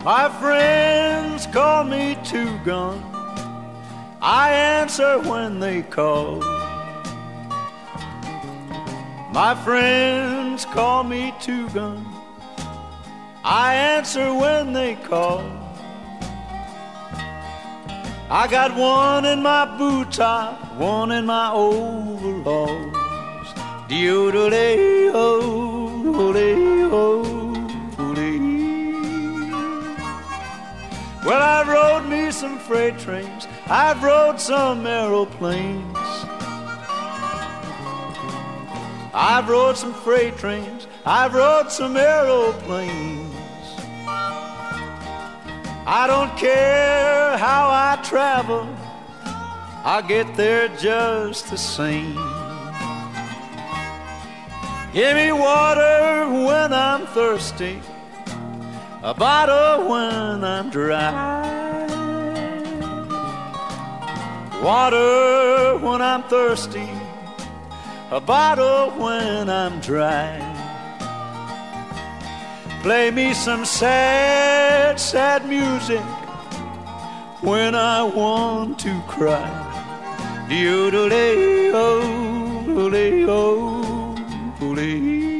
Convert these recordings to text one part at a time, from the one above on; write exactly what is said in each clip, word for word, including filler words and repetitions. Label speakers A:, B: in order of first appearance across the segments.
A: My friends call me Two-Gun. I answer when they call. My friends call me Two-Gun. I answer when they call. I got one in my boot top, one in my overalls. Dee-o-do-lay-o-do-lay-o. Well, I've rode me some freight trains, I've rode some aeroplanes. I've rode some freight trains, I've rode some aeroplanes. I don't care how I travel, I get there just the same. Give me water when I'm thirsty, a bottle when I'm dry. Water when I'm thirsty, a bottle when I'm dry. Play me some sad, sad music when I want to cry. Dee-o-do-lay-o-do-lay-o-do-lay.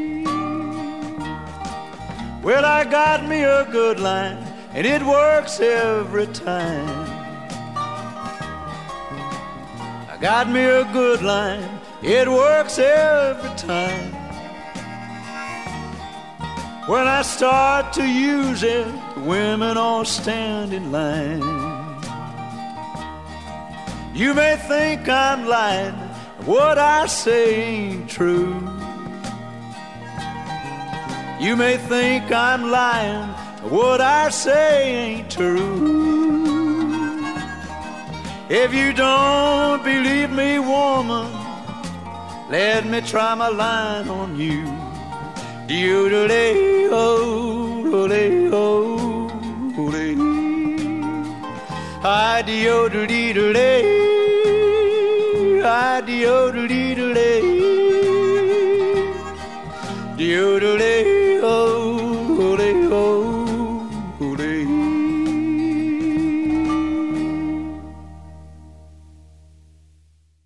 A: Well, I got me a good line, and it works every time. I got me a good line, it works every time. When I start to use it, the women all stand in line. You may think I'm lying, what I say ain't true. You may think I'm lying, what I say ain't true. If you don't believe me, woman, let me try my line on you. Dee-o-do-lay-o-do-lay-o-do-lay. Hi, dee-o-do-dee-do-lay. Hi, dee-o-do-dee-do-lay. Dee-o-do-lay.